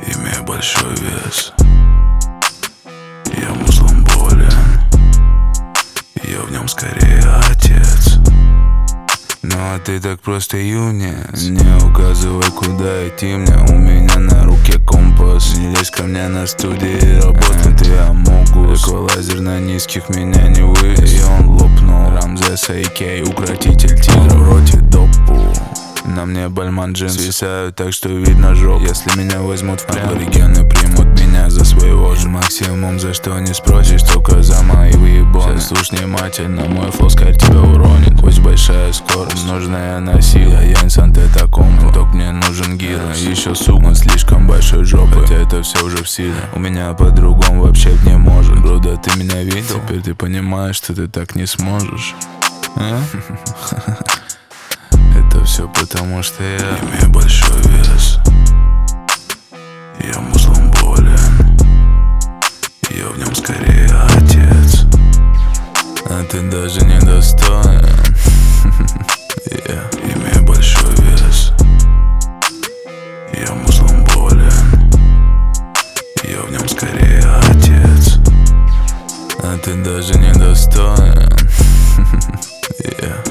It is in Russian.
имею большой вес. Я музлом болен, я в нем скорее отец. Ну а ты так просто юнец, не указывай, куда идти мне. У меня на руке компас, не лезь ко мне на студии работать. Ты амогус, эквалайзер на низких меня не вывез. И он лопнул, Рамзес А.К. укротитель тигра в роте допу. На мне бальман джинсы свисают так, что видно жоп. Если меня возьмут в плен, аборигены примут меня за своего же. Максимум, за что не спросишь, только за мои выебоны. Слушай внимательно, мой флоу скорее тебя уронит. Пусть большая скорость, нужная на силу. Я инсан, ты таком, только мне нужен гидр. Еще сука, слишком большой жопы, хотя это все уже в силе. У меня по-другому вообще не может. Бруда, ты меня видел? Теперь ты понимаешь, что ты так не сможешь, а? Это все потому, что я имею большой вес. Я музлом болен, я в нем скорее отец. А ты даже не достоин. Я имею большой вес. Я музлом болен, я в нем скорее отец. А ты даже не достоин.